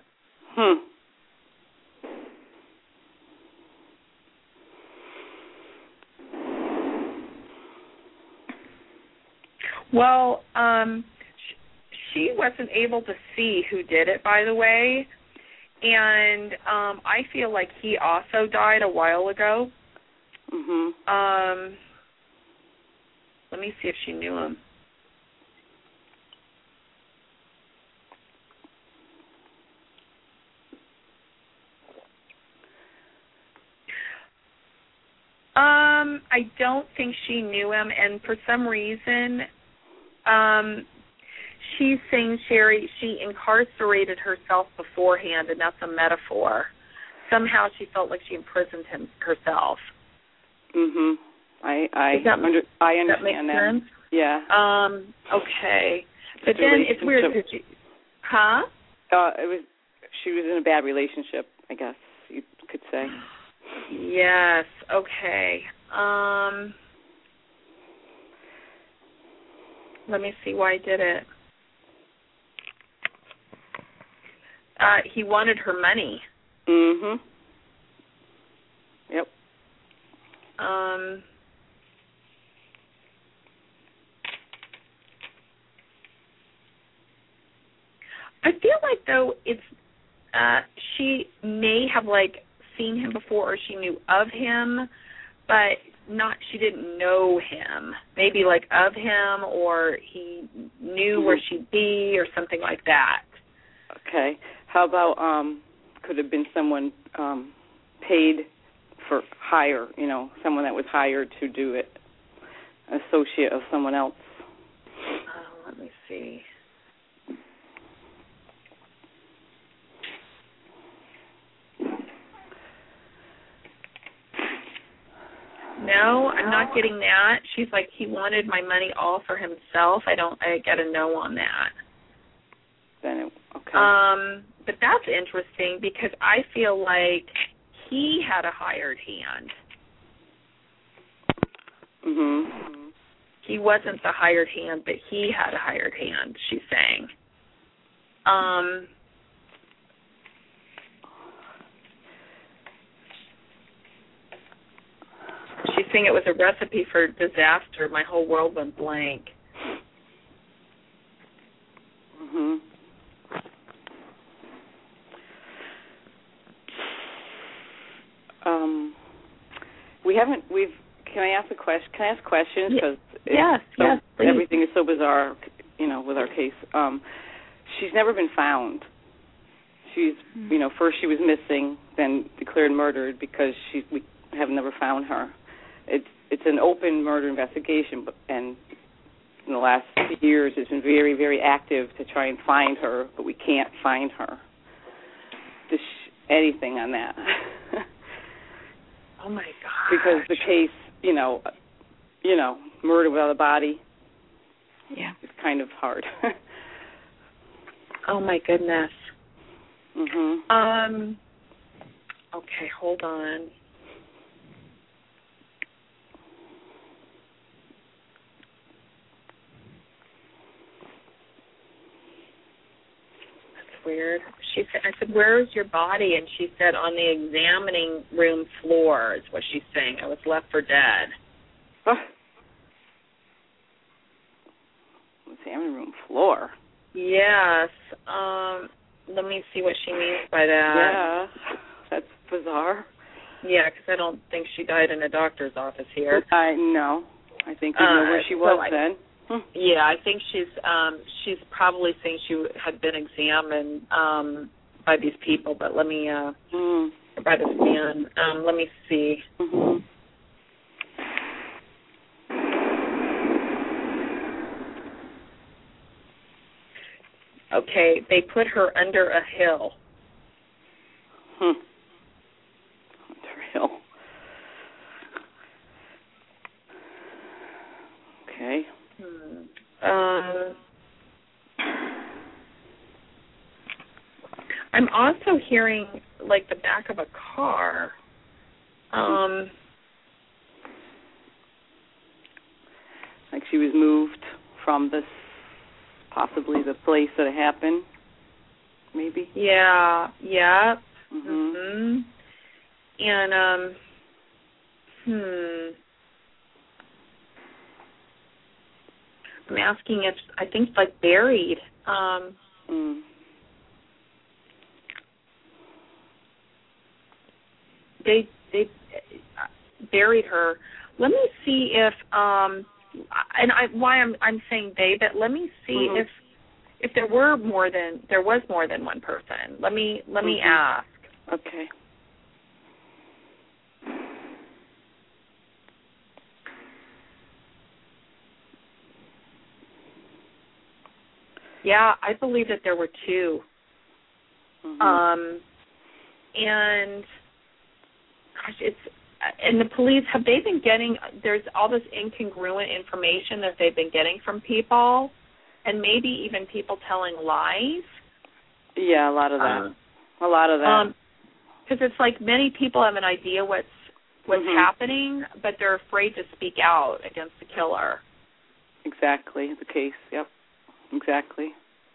[SPEAKER 2] Well, she wasn't able to see who did it, by the way, and I feel like he also died a while ago.
[SPEAKER 6] Mhm.
[SPEAKER 2] Let me see if she knew him. I don't think she knew him, and for some reason, she's saying, Sherry, she incarcerated herself beforehand, and that's a metaphor. Somehow she felt like she imprisoned herself.
[SPEAKER 6] Mhm. I understand
[SPEAKER 2] that. Make sense?
[SPEAKER 6] Yeah.
[SPEAKER 2] Okay. But then it's weird. Huh?
[SPEAKER 6] She was in a bad relationship, I guess you could say.
[SPEAKER 2] Yes. Okay. Let me see why I did it. He wanted her money.
[SPEAKER 6] Mhm. Yep.
[SPEAKER 2] I feel like though it's she may have like seen him before, or she knew of him, but she didn't know him. Maybe like of him, or he knew where she'd be, or something like that.
[SPEAKER 6] Okay. How about could have been someone paid for hire? Someone that was hired to do it, associate of someone else.
[SPEAKER 2] Let me see. No, I'm not getting that. She's like, he wanted my money all for himself. I get a no on that.
[SPEAKER 6] Then okay.
[SPEAKER 2] But that's interesting because I feel like he had a hired hand.
[SPEAKER 6] Mhm.
[SPEAKER 2] He wasn't the hired hand, but he had a hired hand, she's saying. She's saying it was a recipe for disaster. My whole world went blank.
[SPEAKER 6] Mhm. Can I ask a question? Can I ask questions? Because
[SPEAKER 2] yes,
[SPEAKER 6] everything is so bizarre, with our case. She's never been found. She's, first she was missing, then declared murdered because we have never found her. It's an open murder investigation, and in the last few years it's been very, very active to try and find her, but we can't find her. Anything on that?
[SPEAKER 2] Oh my God!
[SPEAKER 6] Because the case, murder without a body.
[SPEAKER 5] Yeah,
[SPEAKER 6] it's kind of hard.
[SPEAKER 2] Oh my goodness.
[SPEAKER 6] Mhm.
[SPEAKER 2] Okay, hold on. Weird. I said, where is your body? And she said, on the examining room floor is what she's saying. I was left for dead.
[SPEAKER 6] Examining room floor?
[SPEAKER 2] Yes. Let me see what she means by that.
[SPEAKER 6] Yeah, that's bizarre.
[SPEAKER 2] Yeah, because I don't think she died in a doctor's office here.
[SPEAKER 6] I know. I think we know where she was then.
[SPEAKER 2] Yeah, I think she's probably saying she had been examined by these people, but let me by this man. Let me see.
[SPEAKER 6] Mm-hmm.
[SPEAKER 2] Okay, they put her under a hill.
[SPEAKER 6] Under a hill. Okay.
[SPEAKER 2] I'm also hearing like the back of a car.
[SPEAKER 6] Like she was moved from this, possibly the place that it happened, maybe?
[SPEAKER 2] Yeah.
[SPEAKER 6] Mm-hmm.
[SPEAKER 2] And, I'm asking if, I think, like, buried. They buried her. Let me see if, why I'm saying they, but let me see if there was more than one person. Let me ask.
[SPEAKER 6] Okay.
[SPEAKER 2] Yeah, I believe that there were two. And gosh, and the police, have they been getting, there's all this incongruent information that they've been getting from people, and maybe even people telling lies.
[SPEAKER 6] Yeah, a lot of that.
[SPEAKER 2] Because it's like many people have an idea what's happening, but they're afraid to speak out against the killer.
[SPEAKER 6] Exactly, the case, yep. Exactly.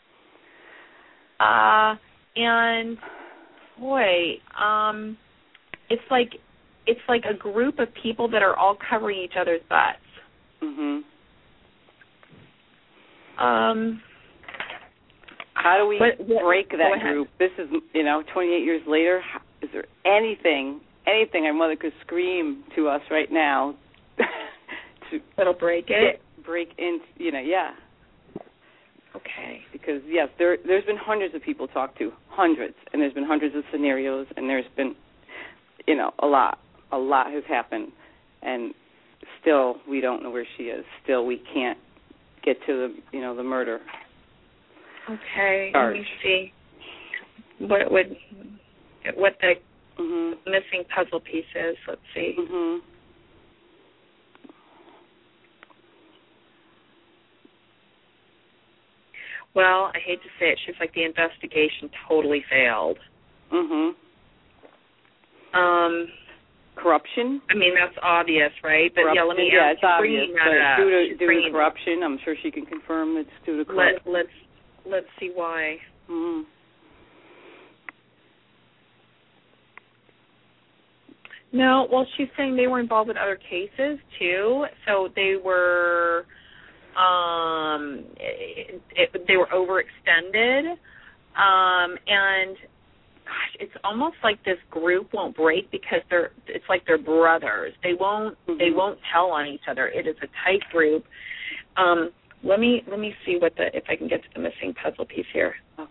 [SPEAKER 2] And boy, it's like a group of people that are all covering each other's butts.
[SPEAKER 6] How do we break that group? This is, 28 years later. Is there anything our mother could scream to us right now
[SPEAKER 2] that'll break it?
[SPEAKER 6] Break in, yeah.
[SPEAKER 2] Okay.
[SPEAKER 6] Because, yes, there's been hundreds of people talked to, hundreds, and there's been hundreds of scenarios, and there's been, a lot has happened, and still we don't know where she is. Still we can't get to the murder.
[SPEAKER 2] Okay.
[SPEAKER 6] Charge.
[SPEAKER 2] Let me see what the missing puzzle piece is. Let's see. Well, I hate to say it, she's like the investigation totally failed.
[SPEAKER 6] Corruption?
[SPEAKER 2] I mean, that's obvious, right? But
[SPEAKER 6] corruption,
[SPEAKER 2] let me
[SPEAKER 6] ask.
[SPEAKER 2] It's obvious.
[SPEAKER 6] But due to corruption, I'm sure she can confirm it's due to corruption.
[SPEAKER 2] Let's see why. No, well, she's saying they were involved in other cases too, so they were. They were overextended, and gosh, it's almost like this group won't break because it's like they're brothers. They won't tell on each other. It is a tight group. Let me see if I can get to the missing puzzle piece here.
[SPEAKER 6] Okay.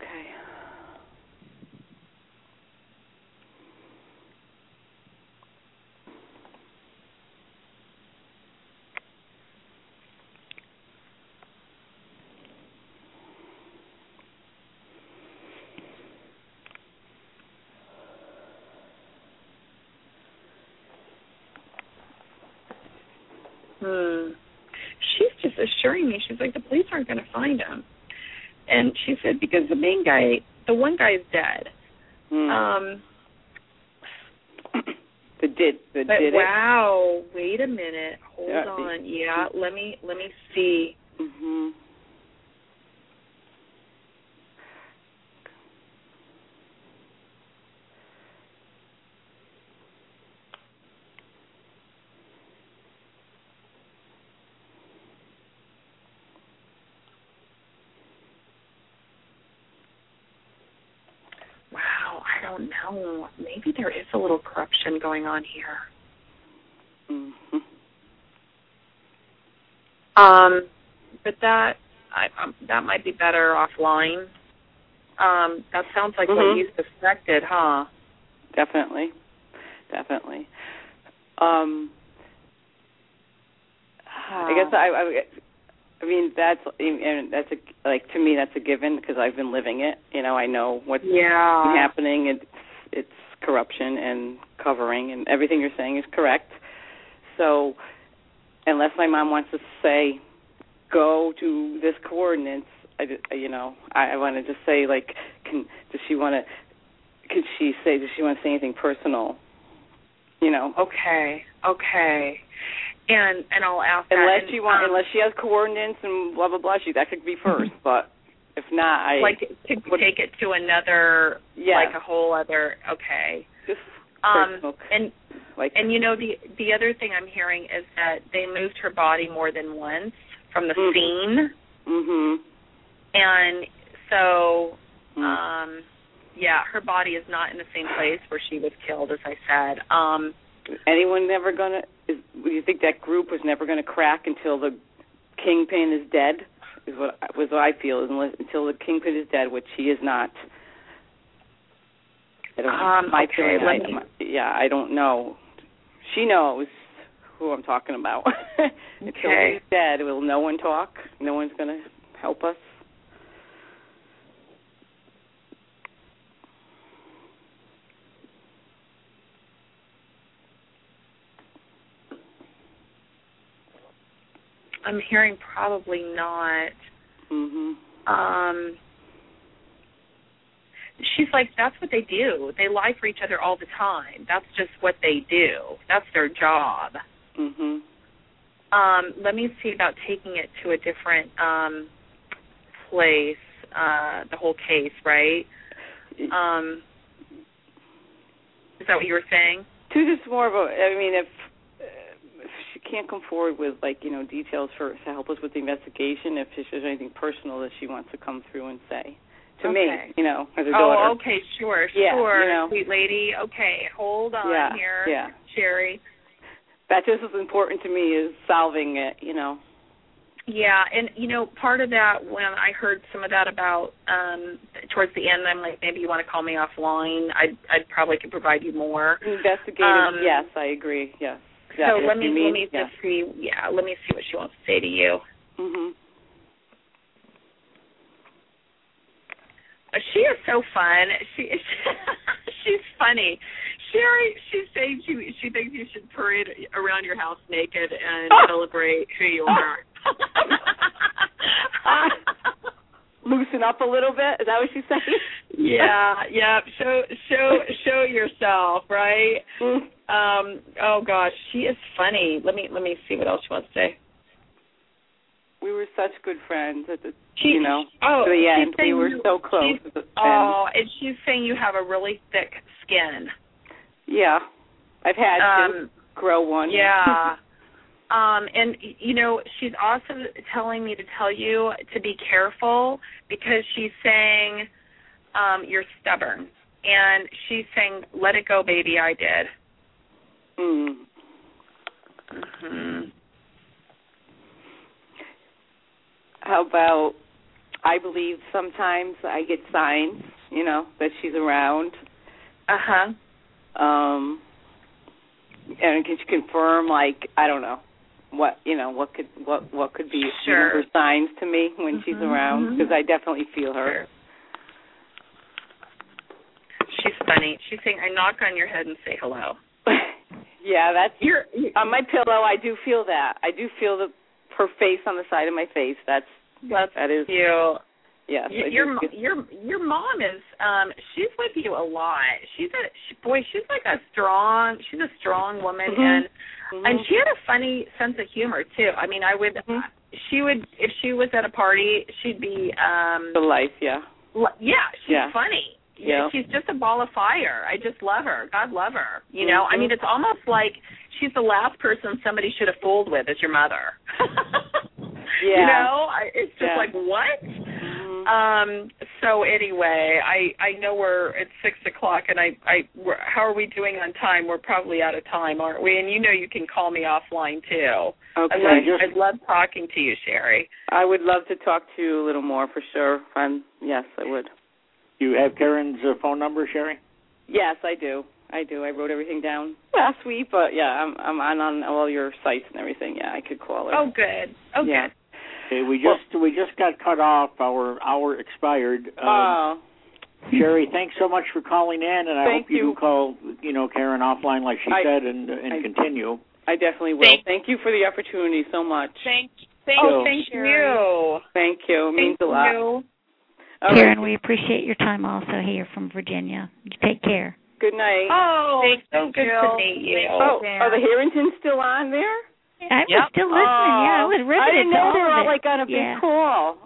[SPEAKER 2] She's just assuring me, she's like, the police aren't going to find him. And she said, because the main guy, the one guy is dead. Wow, wait a minute. Hold on. Yeah, let me see. Wow, I don't know. Maybe there is a little corruption going on here. but that might be better offline. That sounds like what you suspected, huh?
[SPEAKER 6] Definitely. I guess I mean that's like to me that's a given because I've been living it. You know, I know what's happening. It's corruption and covering, and everything you're saying is correct. So unless my mom wants to say go to this coordinates, I want to just say like, does she want to say anything personal? You know.
[SPEAKER 2] Okay. And I'll ask
[SPEAKER 6] unless
[SPEAKER 2] that.
[SPEAKER 6] Unless she has coordinates and blah blah blah, that could be first. But if not, I
[SPEAKER 2] to take it to another, like a whole other. Okay.
[SPEAKER 6] Just personal.
[SPEAKER 2] And you know the other thing I'm hearing is that they moved her body more than once from the scene.
[SPEAKER 6] Mhm.
[SPEAKER 2] And so, her body is not in the same place where she was killed, as I said.
[SPEAKER 6] Anyone never gonna? Do you think that group was never going to crack until the kingpin is dead? Is what I feel. Until the kingpin is dead, which he is not. I don't. My feeling. I don't know. She knows who I'm talking about. Until he's dead, will no one talk? No one's going to help us.
[SPEAKER 2] I'm hearing probably not. She's like, that's what they do. They lie for each other all the time. That's just what they do. That's their job. Let me see about taking it to a different place, the whole case, right? Is that what you were saying?
[SPEAKER 6] To just more of a, I mean, if she can't come forward with, details to help us with the investigation, if there's anything personal that she wants to come through and say to me, as a daughter.
[SPEAKER 2] Oh, okay, sure, sweet lady. Okay, hold on here, Sherry.
[SPEAKER 6] That's just as important to me is solving it,
[SPEAKER 2] Yeah, and, part of that, when I heard some of that about towards the end, I'm like, maybe you want to call me offline. I probably could provide you more.
[SPEAKER 6] Investigative, yes, I agree, yes.
[SPEAKER 2] So let me just see. Yeah, let me see what she wants to say to you. She is so fun. She's funny. Sherry, she's saying she thinks you should parade around your house naked and celebrate who you are.
[SPEAKER 6] Loosen up a little bit. Is that what she's saying?
[SPEAKER 2] Yeah. Show yourself, right? Oh gosh, she is funny. Let me see what else she wants to say.
[SPEAKER 6] We were such good friends at the
[SPEAKER 2] to
[SPEAKER 6] the end. We were so close.
[SPEAKER 2] And she's saying you have a really thick skin.
[SPEAKER 6] Yeah, I've had to grow one.
[SPEAKER 2] Yeah. And, she's also telling me to tell you to be careful because she's saying you're stubborn. And she's saying, let it go, baby, I did.
[SPEAKER 6] How about, I believe sometimes I get signs, that she's around. And can she confirm, I don't know, what could be her signs to me when she's around? Because I definitely feel her.
[SPEAKER 2] She's funny. She's saying, I knock on your head and say hello.
[SPEAKER 6] Yeah, that's on my pillow. I do feel that. I do feel her face on the side of my face. That is
[SPEAKER 2] you.
[SPEAKER 6] Yes.
[SPEAKER 2] Your mom is she's with you a lot. She's like a strong woman and she had a funny sense of humor too. I mean, she would if she was at a party, she'd be
[SPEAKER 6] the life, yeah.
[SPEAKER 2] She's funny. Yeah. She's just a ball of fire. I just love her. God love her. I mean, it's almost like she's the last person somebody should have fooled with is your mother. It's just like, what? So anyway, I know it's 6:00, and how are we doing on time? We're probably out of time, aren't we? And you can call me offline too.
[SPEAKER 6] Okay.
[SPEAKER 2] I love talking to you, Sherry.
[SPEAKER 6] I would love to talk to you a little more for sure. Yes, I would.
[SPEAKER 1] You have Karen's phone number, Sherry?
[SPEAKER 6] Yes, I do. I wrote everything down last week, but yeah, I'm on all your sites and everything. Yeah, I could call her.
[SPEAKER 2] Oh, good. Oh,
[SPEAKER 6] yeah.
[SPEAKER 2] good.
[SPEAKER 1] Okay, we just got cut off. Our hour expired. Sherry, thanks so much for calling in, and I hope you do call, Karen offline like she said, and continue.
[SPEAKER 6] I definitely will. Thank you for the opportunity so much.
[SPEAKER 3] Thank
[SPEAKER 2] you.
[SPEAKER 6] Thank you. It means a lot.
[SPEAKER 5] Karen, we appreciate your time also here from Virginia. You take care.
[SPEAKER 6] Good night.
[SPEAKER 2] Oh,
[SPEAKER 3] so good to meet you.
[SPEAKER 6] Are the Harringtons still on there?
[SPEAKER 5] I was still listening. Yeah, I was riveted.
[SPEAKER 6] I didn't know they were all on a
[SPEAKER 5] big
[SPEAKER 6] call.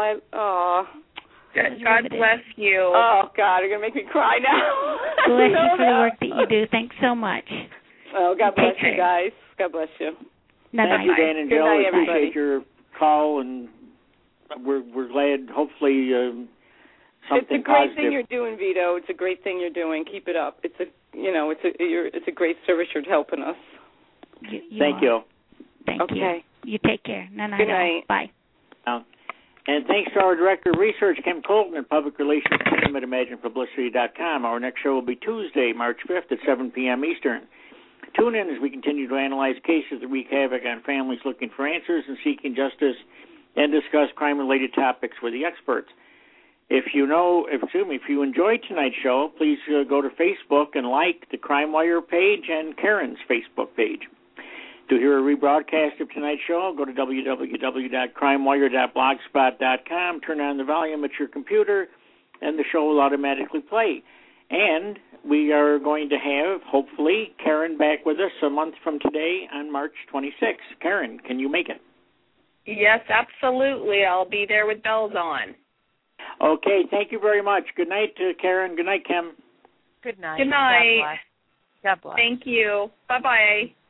[SPEAKER 2] God bless you.
[SPEAKER 6] Oh, God, you're going to make me cry now.
[SPEAKER 5] Bless you for the work that you do. Thanks so much.
[SPEAKER 6] Oh, God bless you guys. God bless you.
[SPEAKER 1] Thank you, Dan and Jill. I appreciate your call, and we're glad, hopefully, something positive.
[SPEAKER 6] It's a great thing you're doing, Vito. It's a great thing you're doing. Keep it up. It's a great service you're helping us.
[SPEAKER 1] Thank you.
[SPEAKER 5] Thank you. You take care.
[SPEAKER 6] Good night.
[SPEAKER 5] Bye.
[SPEAKER 1] And thanks to our Director of Research, Kim Colton, and Public Relations Team at ImaginePublicity.com. Our next show will be Tuesday, March 5th at 7 p.m. Eastern. Tune in as we continue to analyze cases that wreak havoc on families looking for answers and seeking justice, and discuss crime-related topics with the experts. If you enjoyed tonight's show, please go to Facebook and like the Crime Wire page and Karen's Facebook page. To hear a rebroadcast of tonight's show, go to www.crimewire.blogspot.com, turn on the volume at your computer, and the show will automatically play. And we are going to have, hopefully, Karen back with us a month from today on March 26th. Karen, can you make it?
[SPEAKER 2] Yes, absolutely. I'll be there with bells on.
[SPEAKER 1] Okay, thank you very much. Good night, Karen. Good night, Kim.
[SPEAKER 3] Good night.
[SPEAKER 2] Good night.
[SPEAKER 3] God bless.
[SPEAKER 2] Thank you. Bye-bye.